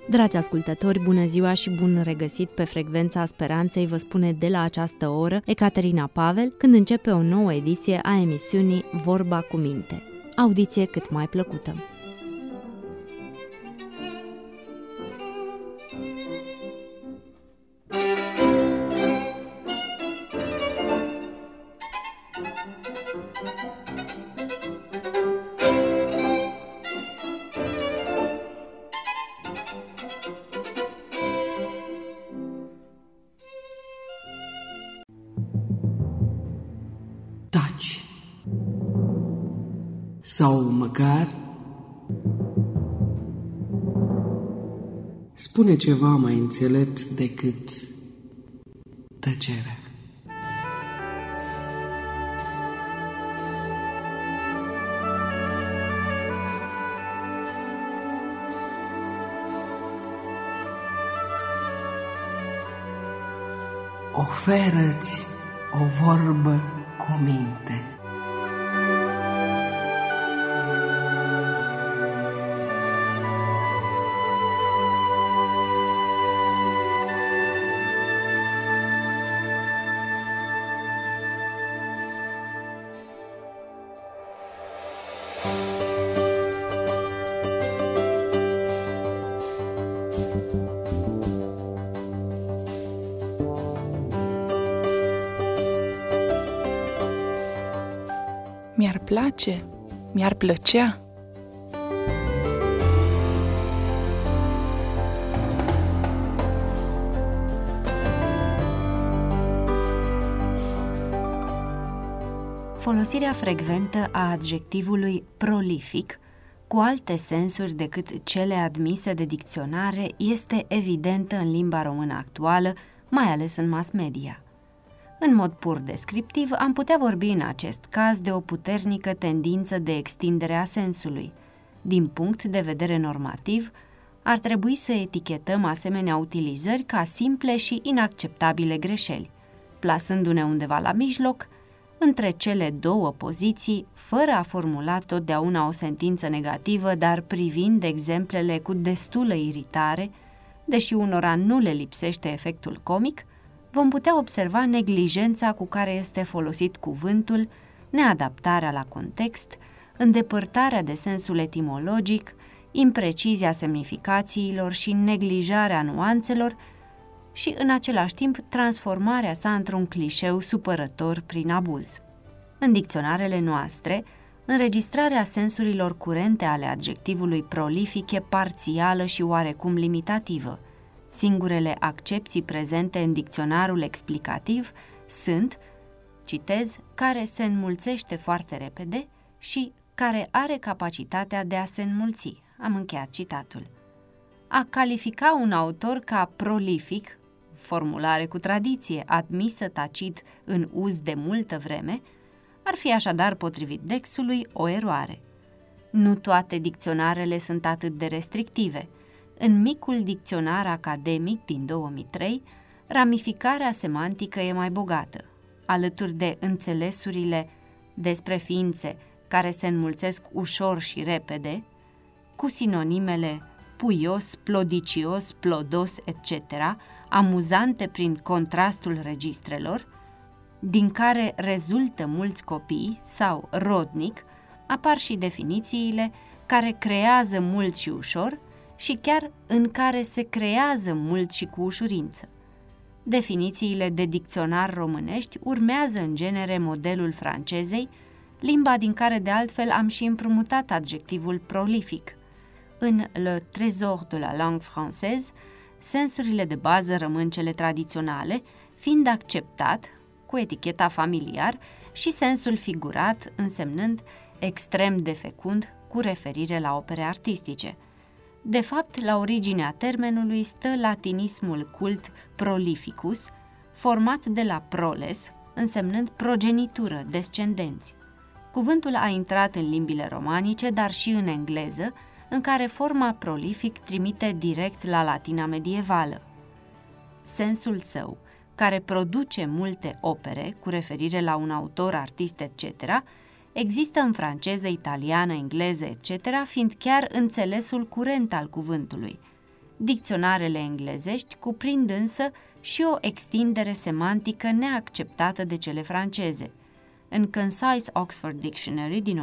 Dragi ascultători, bună ziua și bun regăsit pe Frecvența Speranței, vă spune de la această oră Ecaterina Pavel, când începe o nouă ediție a emisiunii Vorba cu minte. Audiție cât mai plăcută! Taci. Sau măcar spune ceva mai înțelept decât tăcerea. Oferă-ți o vorbă cu minte. Mi-ar place, mi-ar plăcea. Folosirea frecventă a adjectivului prolific cu alte sensuri decât cele admise de dicționare este evidentă în limba română actuală, mai ales în mass media. În mod pur descriptiv, am putea vorbi în acest caz de o puternică tendință de extindere a sensului. Din punct de vedere normativ, ar trebui să etichetăm asemenea utilizări ca simple și inacceptabile greșeli, plasându-ne undeva la mijloc, între cele două poziții, fără a formula totdeauna o sentință negativă, dar privind exemplele cu destulă iritare, deși unora nu le lipsește efectul comic, vom putea observa neglijența cu care este folosit cuvântul, neadaptarea la context, îndepărtarea de sensul etimologic, imprecizia semnificațiilor și neglijarea nuanțelor și, în același timp, transformarea sa într-un clișeu supărător prin abuz. În dicționarele noastre, înregistrarea sensurilor curente ale adjectivului prolific e parțială și oarecum limitativă. Singurele accepții prezente în dicționarul explicativ sunt, citez, care se înmulțește foarte repede și care are capacitatea de a se înmulți. Am încheiat citatul. A califica un autor ca prolific, formulare cu tradiție, admisă tacit în uz de multă vreme, ar fi așadar, potrivit Dexului, o eroare. Nu toate dicționarele sunt atât de restrictive. În micul dicționar academic din 2003, ramificarea semantică e mai bogată. Alături de înțelesurile despre ființe care se înmulțesc ușor și repede, cu sinonimele puios, plodicios, plodos, etc., amuzante prin contrastul registrelor, din care rezultă mulți copii, sau rodnic, apar și definițiile care creează mult și ușor și chiar în care se creează mult și cu ușurință. Definițiile de dicționar românești urmează în genere modelul francezei, limba din care de altfel am și împrumutat adjectivul prolific. În Le Trésor de la langue française, sensurile de bază rămân cele tradiționale, fiind acceptat, cu eticheta familiar, și sensul figurat, însemnând extrem de fecund, cu referire la opere artistice. De fapt, la originea termenului stă latinismul cult prolificus, format de la proles, însemnând progenitură, descendenți. Cuvântul a intrat în limbile romanice, dar și în engleză, în care forma prolific trimite direct la latina medievală. Sensul său, care produce multe opere, cu referire la un autor, artist, etc., există în franceză, italiană, engleză, etc., fiind chiar înțelesul curent al cuvântului. Dicționarele englezești cuprind însă și o extindere semantică neacceptată de cele franceze. În Concise Oxford Dictionary din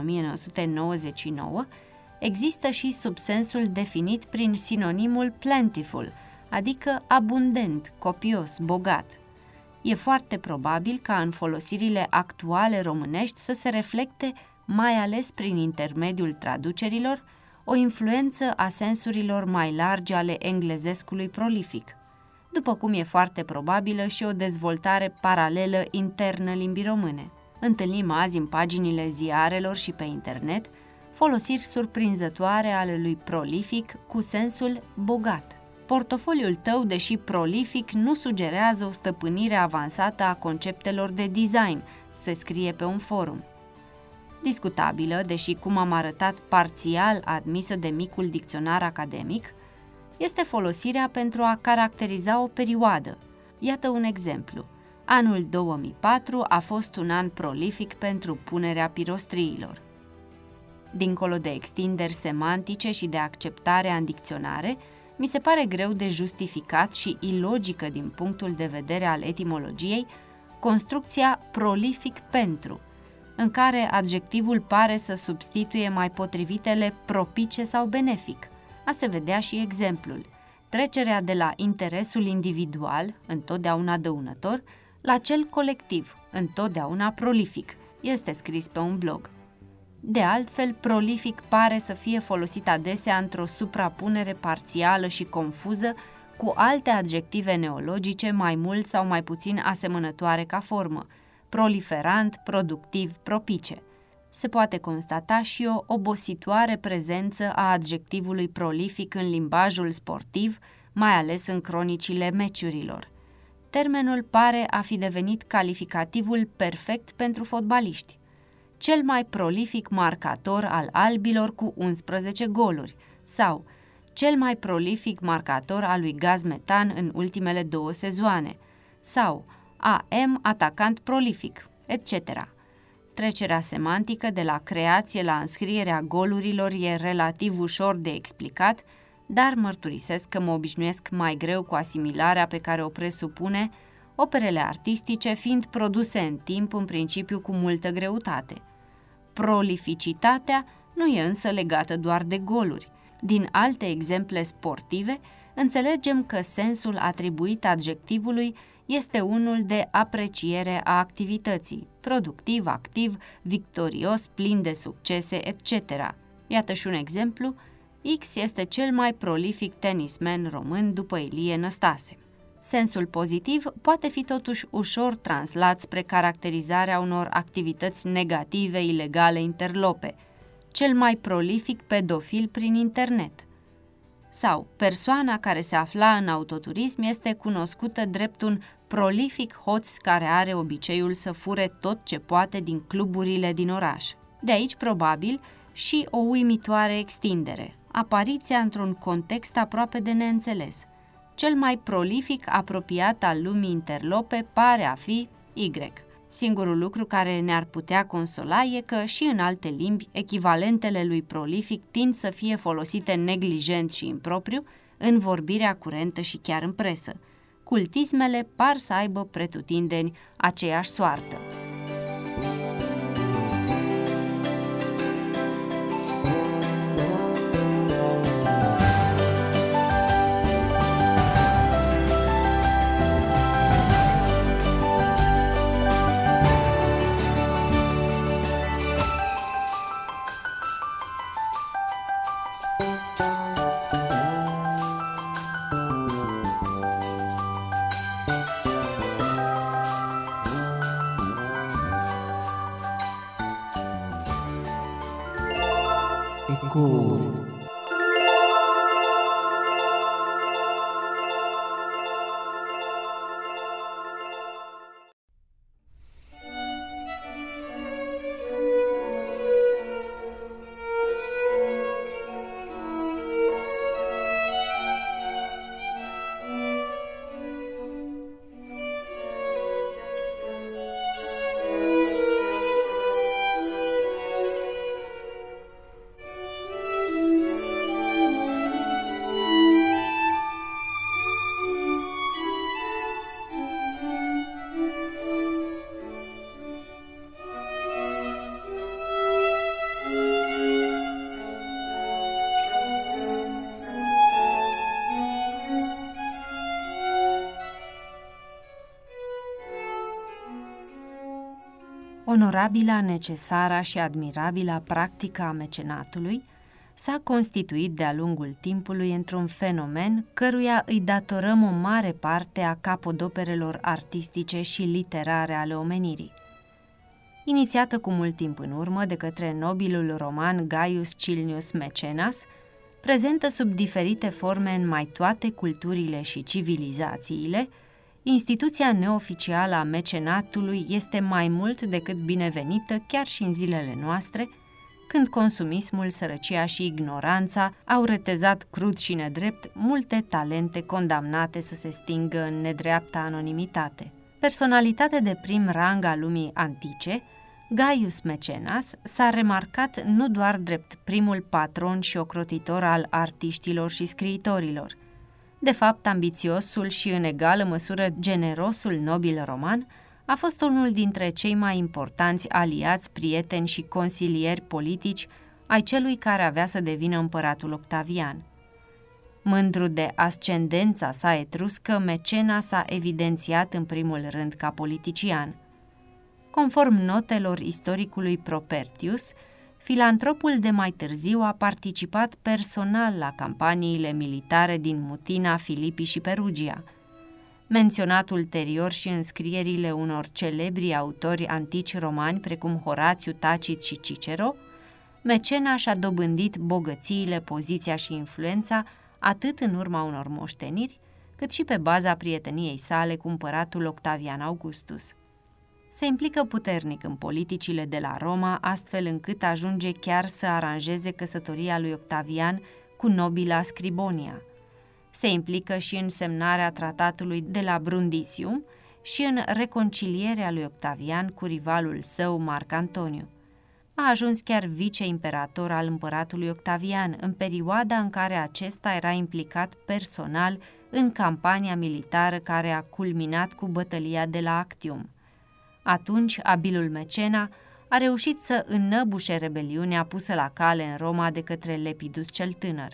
1999 există și subsensul definit prin sinonimul plentiful, adică abundent, copios, bogat. E foarte probabil ca în folosirile actuale românești să se reflecte, mai ales prin intermediul traducerilor, o influență a sensurilor mai largi ale englezescului prolific, după cum e foarte probabilă și o dezvoltare paralelă internă limbii române. Întâlnim azi în paginile ziarelor și pe internet folosiri surprinzătoare ale lui prolific cu sensul bogat. Portofoliul tău, deși prolific, nu sugerează o stăpânire avansată a conceptelor de design, se scrie pe un forum. Discutabilă, deși, cum am arătat, parțial admisă de micul dicționar academic, este folosirea pentru a caracteriza o perioadă. Iată un exemplu. Anul 2004 a fost un an prolific pentru punerea pirostriilor. Dincolo de extinderi semantice și de acceptarea în dicționare, mi se pare greu de justificat și ilogică din punctul de vedere al etimologiei construcția prolific pentru, în care adjectivul pare să substituie mai potrivitele propice sau benefic. A se vedea și exemplul, trecerea de la interesul individual, întotdeauna dăunător, la cel colectiv, întotdeauna prolific. Este scris pe un blog. De altfel, prolific pare să fie folosit adesea într-o suprapunere parțială și confuză cu alte adjective neologice mai mult sau mai puțin asemănătoare ca formă, proliferant, productiv, propice. Se poate constata și o obositoare prezență a adjectivului prolific în limbajul sportiv, mai ales în cronicile meciurilor. Termenul pare a fi devenit calificativul perfect pentru fotbaliști. Cel mai prolific marcator al albilor cu 11 goluri sau cel mai prolific marcator al lui Gaz Metan în ultimele 2 sezoane sau AM atacant prolific, etc. Trecerea semantică de la creație la înscrierea golurilor e relativ ușor de explicat, dar mărturisesc că mă obișnuiesc mai greu cu asimilarea pe care o presupune, operele artistice fiind produse în timp, în principiu cu multă greutate. Prolificitatea nu e însă legată doar de goluri. Din alte exemple sportive, înțelegem că sensul atribuit adjectivului este unul de apreciere a activității, productiv, activ, victorios, plin de succese, etc. Iată și un exemplu, X este cel mai prolific tenisman român după Ilie Năstase. Sensul pozitiv poate fi totuși ușor translat spre caracterizarea unor activități negative, ilegale, interlope, cel mai prolific pedofil prin internet. Sau, persoana care se afla în autoturism este cunoscută drept un prolific hoț care are obiceiul să fure tot ce poate din cluburile din oraș. De aici, probabil, și o uimitoare extindere, apariția într-un context aproape de neînțeles. Cel mai prolific apropiat al lumii interlope pare a fi Y. Singurul lucru care ne-ar putea consola e că și în alte limbi, echivalentele lui prolific tind să fie folosite neglijent și impropriu în vorbirea curentă și chiar în presă. Cultismele par să aibă pretutindeni aceeași soartă. Ecouri. Onorabila, necesară și admirabilă practică a mecenatului s-a constituit de-a lungul timpului într-un fenomen căruia îi datorăm o mare parte a capodoperelor artistice și literare ale omenirii. Inițiată cu mult timp în urmă de către nobilul roman Gaius Cilnius Mecenas, prezentă sub diferite forme în mai toate culturile și civilizațiile, instituția neoficială a mecenatului este mai mult decât binevenită chiar și în zilele noastre, când consumismul, sărăcia și ignoranța au retezat crud și nedrept multe talente condamnate să se stingă în nedreapta anonimitate. Personalitate de prim rang a lumii antice, Gaius Mecenas s-a remarcat nu doar drept primul patron și ocrotitor al artiștilor și scriitorilor. De fapt, ambițiosul și în egală măsură generosul nobil roman a fost unul dintre cei mai importanți aliați, prieteni și consilieri politici ai celui care avea să devină împăratul Octavian. Mândru de ascendența sa etruscă, Mecena s-a evidențiat în primul rând ca politician. Conform notelor istoricului Propertius, filantropul de mai târziu a participat personal la campaniile militare din Mutina, Filipii și Perugia. Menționat ulterior și în scrierile unor celebri autori antici romani precum Horațiu, Tacit și Cicero, Mecena și-a dobândit bogățiile, poziția și influența atât în urma unor moșteniri, cât și pe baza prieteniei sale cu împăratul Octavian Augustus. Se implică puternic în politicile de la Roma, astfel încât ajunge chiar să aranjeze căsătoria lui Octavian cu nobila Scribonia. Se implică și în semnarea tratatului de la Brundisium și în reconcilierea lui Octavian cu rivalul său Marc Antoniu. A ajuns chiar vice-imperator al împăratului Octavian în perioada în care acesta era implicat personal în campania militară care a culminat cu bătălia de la Actium. Atunci, abilul Mecena a reușit să înnăbușe rebeliunea pusă la cale în Roma de către Lepidus cel Tânăr.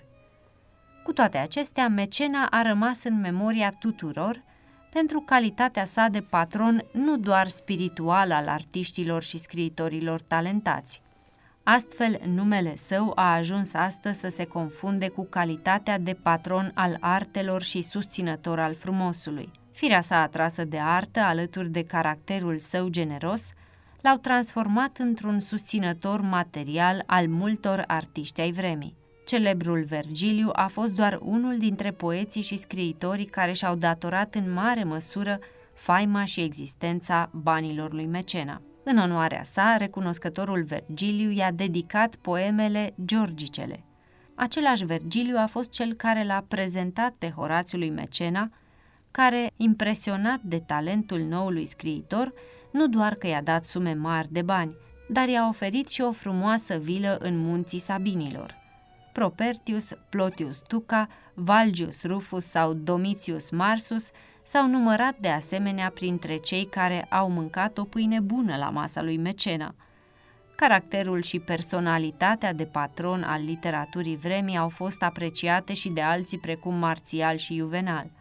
Cu toate acestea, Mecena a rămas în memoria tuturor pentru calitatea sa de patron nu doar spiritual al artiștilor și scriitorilor talentați. Astfel, numele său a ajuns astăzi să se confunde cu calitatea de patron al artelor și susținător al frumosului. Firea sa atrasă de artă, alături de caracterul său generos, l-au transformat într-un susținător material al multor artiști ai vremii. Celebrul Vergiliu a fost doar unul dintre poeții și scriitorii care și-au datorat în mare măsură faima și existența banilor lui Mecena. În onoarea sa, recunoscătorul Vergiliu i-a dedicat poemele Georgicele. Același Vergiliu a fost cel care l-a prezentat pe Horațiu lui Mecena, care, impresionat de talentul noului scriitor, nu doar că i-a dat sume mari de bani, dar i-a oferit și o frumoasă vilă în munții Sabinilor. Propertius, Plotius Tuca, Valgius Rufus sau Domitius Marsus s-au numărat de asemenea printre cei care au mâncat o pâine bună la masa lui Mecena. Caracterul și personalitatea de patron al literaturii vremii au fost apreciate și de alții precum Marțial și Juvenal.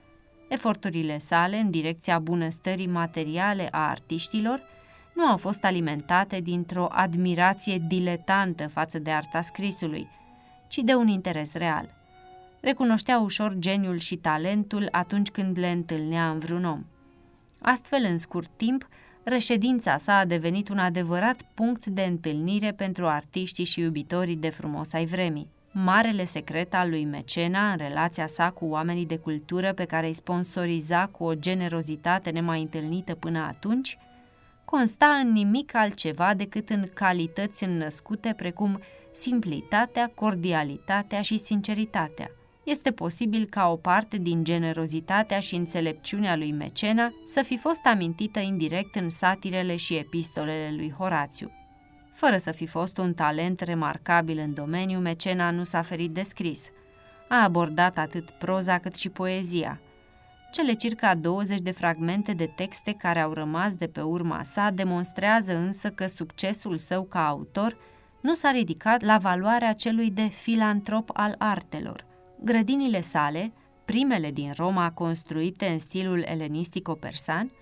Eforturile sale în direcția bunăstării materiale a artiștilor nu au fost alimentate dintr-o admirație diletantă față de arta scrisului, ci de un interes real. Recunoștea ușor geniul și talentul atunci când le întâlnea în vreun om. Astfel, în scurt timp, reședința sa a devenit un adevărat punct de întâlnire pentru artiștii și iubitorii de frumos ai vremii. Marele secret al lui Mecena în relația sa cu oamenii de cultură pe care îi sponsoriza cu o generozitate nemai întâlnită până atunci, consta în nimic altceva decât în calități înnăscute precum simplitatea, cordialitatea și sinceritatea. Este posibil ca o parte din generozitatea și înțelepciunea lui Mecena să fi fost amintită indirect în satirele și epistolele lui Horațiu. Fără să fi fost un talent remarcabil în domeniu, Mecena nu s-a ferit de scris. A abordat atât proza cât și poezia. Cele circa 20 de fragmente de texte care au rămas de pe urma sa demonstrează însă că succesul său ca autor nu s-a ridicat la valoarea celui de filantrop al artelor. Grădinile sale, primele din Roma construite în stilul elenistico-persan,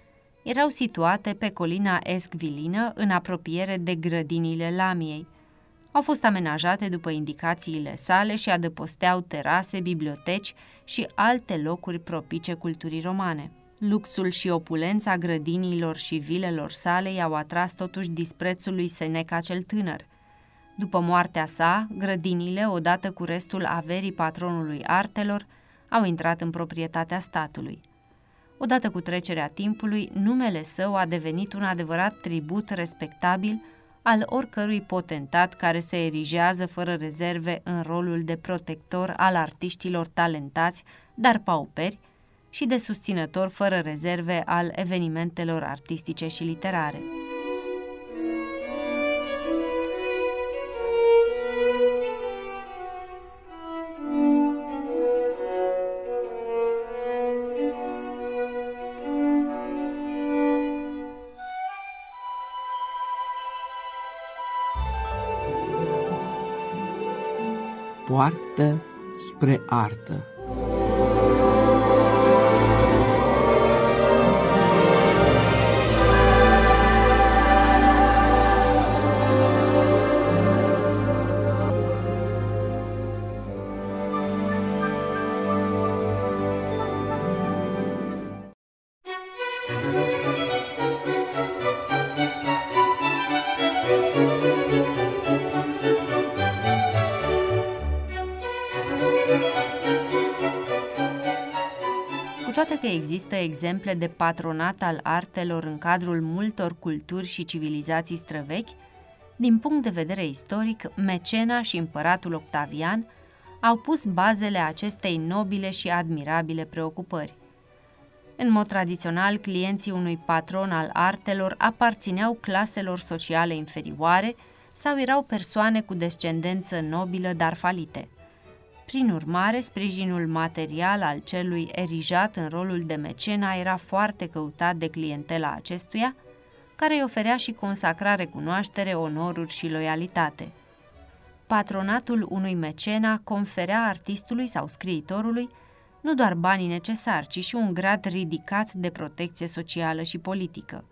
erau situate pe colina Escvilină, în apropiere de grădinile Lamiei. Au fost amenajate după indicațiile sale și adăposteau terase, biblioteci și alte locuri propice culturii romane. Luxul și opulența grădinilor și vilelor sale i-au atras totuși disprețul lui Seneca cel tânăr. După moartea sa, grădinile, odată cu restul averii patronului artelor, au intrat în proprietatea statului. Odată cu trecerea timpului, numele său a devenit un adevărat tribut respectabil al oricărui potentat care se erigează fără rezerve în rolul de protector al artiștilor talentați, dar pauperi, și de susținător fără rezerve al evenimentelor artistice și literare. Poartă spre artă. Cu toate că există exemple de patronat al artelor în cadrul multor culturi și civilizații străvechi, din punct de vedere istoric, Mecena și împăratul Octavian au pus bazele acestei nobile și admirabile preocupări. În mod tradițional, clienții unui patron al artelor aparțineau claselor sociale inferioare sau erau persoane cu descendență nobilă, dar falite. Prin urmare, sprijinul material al celui erijat în rolul de mecena era foarte căutat de clientela acestuia, care îi oferea și consacrare, cunoaștere, onoruri și loialitate. Patronatul unui mecena conferea artistului sau scriitorului nu doar banii necesari, ci și un grad ridicat de protecție socială și politică.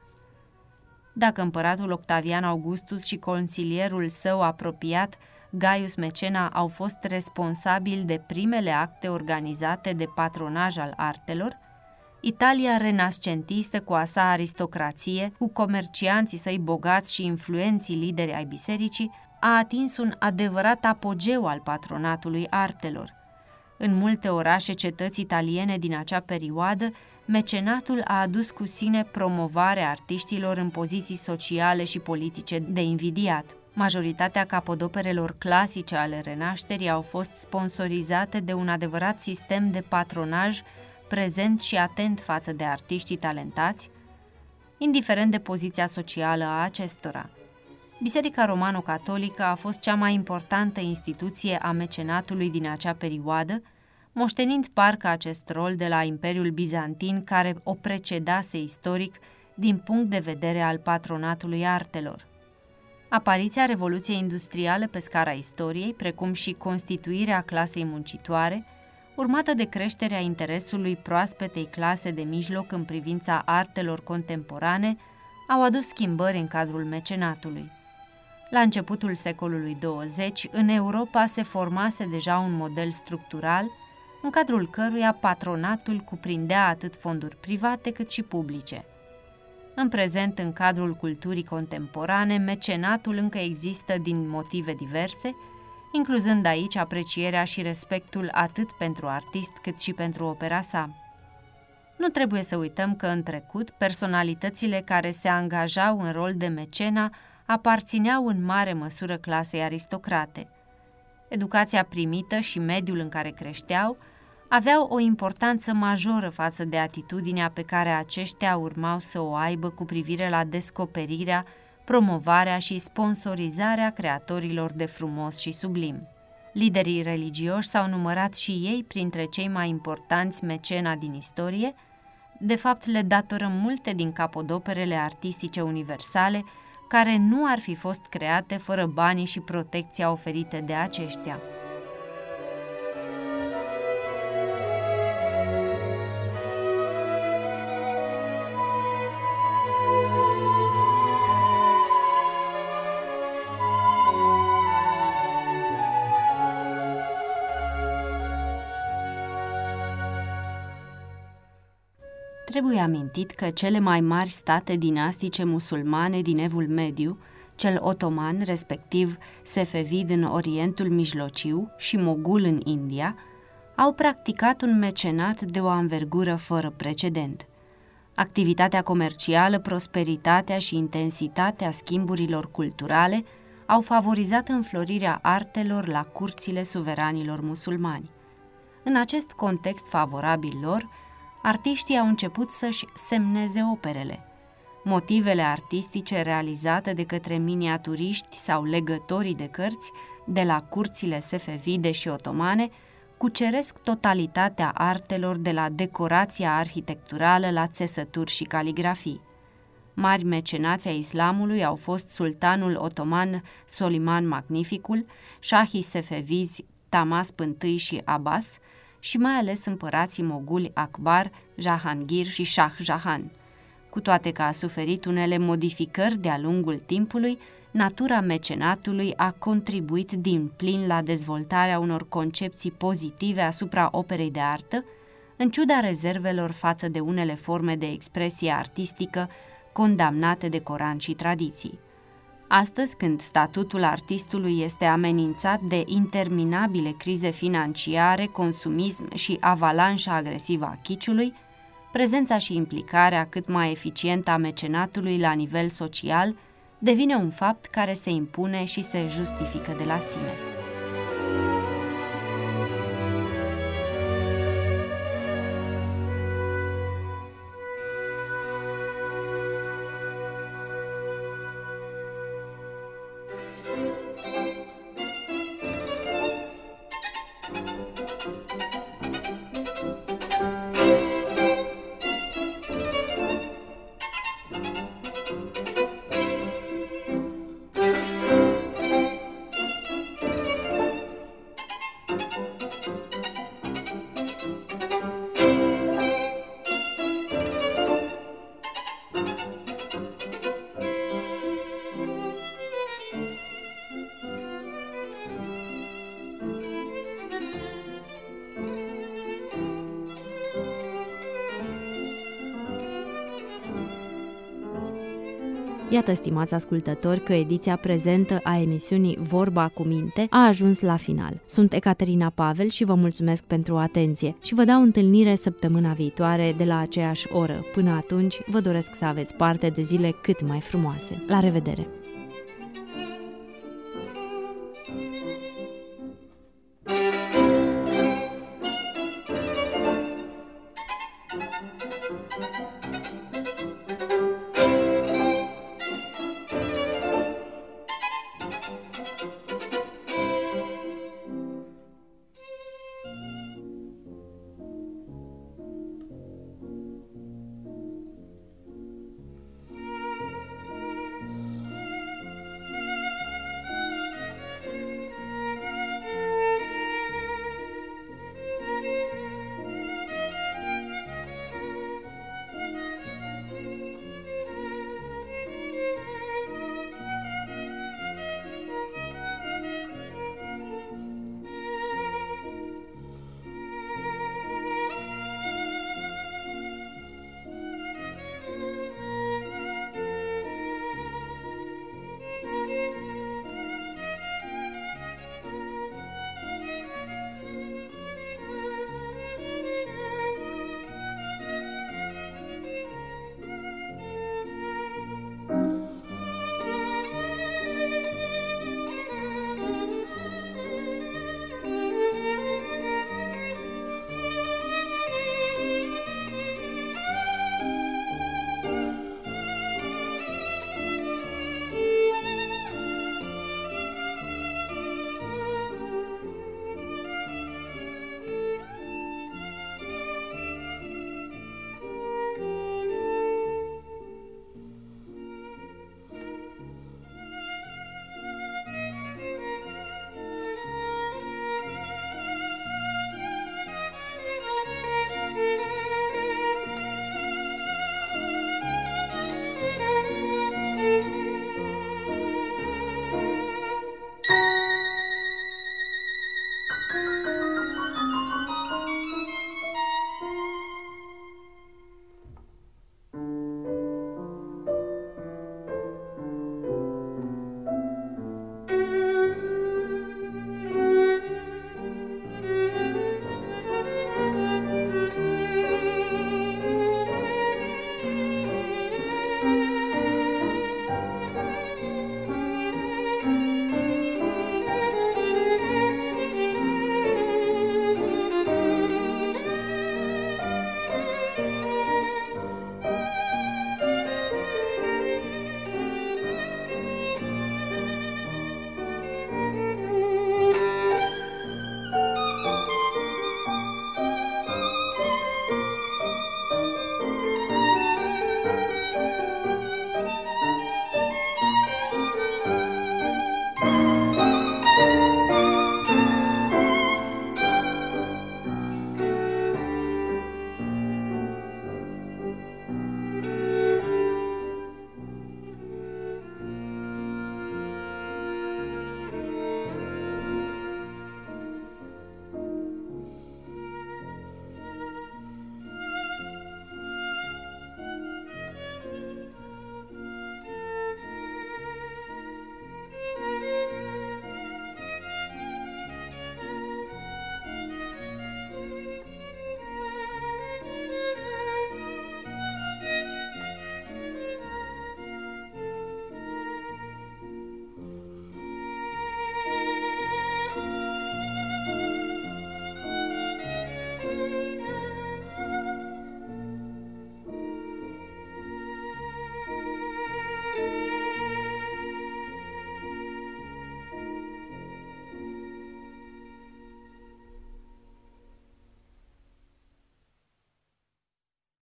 Dacă împăratul Octavian Augustus și consilierul său apropiat, Gaius Mecena, au fost responsabili de primele acte organizate de patronaj al artelor, Italia renascentistă cu a sa aristocrație, cu comercianții săi bogați și influenții lideri ai bisericii, a atins un adevărat apogeu al patronatului artelor. În multe orașe cetăți italiene din acea perioadă, mecenatul a adus cu sine promovarea artiștilor în poziții sociale și politice de invidiat. Majoritatea capodoperelor clasice ale renașterii au fost sponsorizate de un adevărat sistem de patronaj prezent și atent față de artiștii talentați, indiferent de poziția socială a acestora. Biserica Romano-Catolică a fost cea mai importantă instituție a mecenatului din acea perioadă, moștenind parcă acest rol de la Imperiul Bizantin, care o precedase istoric din punct de vedere al patronatului artelor. Apariția Revoluției Industriale pe scara istoriei, precum și constituirea clasei muncitoare, urmată de creșterea interesului proaspetei clase de mijloc în privința artelor contemporane, au adus schimbări în cadrul mecenatului. La începutul secolului 20, în Europa se formase deja un model structural, în cadrul căruia patronatul cuprindea atât fonduri private cât și publice. În prezent, în cadrul culturii contemporane, mecenatul încă există din motive diverse, incluzând aici aprecierea și respectul atât pentru artist cât și pentru opera sa. Nu trebuie să uităm că în trecut, personalitățile care se angajau în rol de mecena aparțineau în mare măsură clasei aristocrate. Educația primită și mediul în care creșteau aveau o importanță majoră față de atitudinea pe care aceștia urmau să o aibă cu privire la descoperirea, promovarea și sponsorizarea creatorilor de frumos și sublim. Liderii religioși s-au numărat și ei printre cei mai importanți mecena din istorie, de fapt le datorăm multe din capodoperele artistice universale, care nu ar fi fost create fără banii și protecția oferite de aceștia. Trebuie amintit că cele mai mari state dinastice musulmane din Evul Mediu, cel otoman, respectiv Sefevid în Orientul Mijlociu și Mogul în India, au practicat un mecenat de o anvergură fără precedent. Activitatea comercială, prosperitatea și intensitatea schimburilor culturale au favorizat înflorirea artelor la curțile suveranilor musulmani. În acest context favorabil lor, artiștii au început să-și semneze operele. Motivele artistice realizate de către miniaturiști sau legătorii de cărți de la curțile sefevide și otomane cuceresc totalitatea artelor de la decorația arhitecturală la țesături și caligrafii. Mari mecenați ai islamului au fost sultanul otoman Soliman Magnificul, șahii sefevizi Tahmasp I și Abbas și mai ales împărații moguli Akbar, Jahangir și Shah Jahan. Cu toate că a suferit unele modificări de-a lungul timpului, natura mecenatului a contribuit din plin la dezvoltarea unor concepții pozitive asupra operei de artă, în ciuda rezervelor față de unele forme de expresie artistică condamnate de Coran și tradiții. Astăzi, când statutul artistului este amenințat de interminabile crize financiare, consumism și avalanșa agresivă a kiciului, prezența și implicarea cât mai eficientă a mecenatului la nivel social devine un fapt care se impune și se justifică de la sine. Iată, stimați ascultători, că ediția prezentă a emisiunii Vorba cu Minte a ajuns la final. Sunt Ecaterina Pavel și vă mulțumesc pentru atenție și vă dau întâlnire săptămâna viitoare de la aceeași oră. Până atunci, vă doresc să aveți parte de zile cât mai frumoase. La revedere!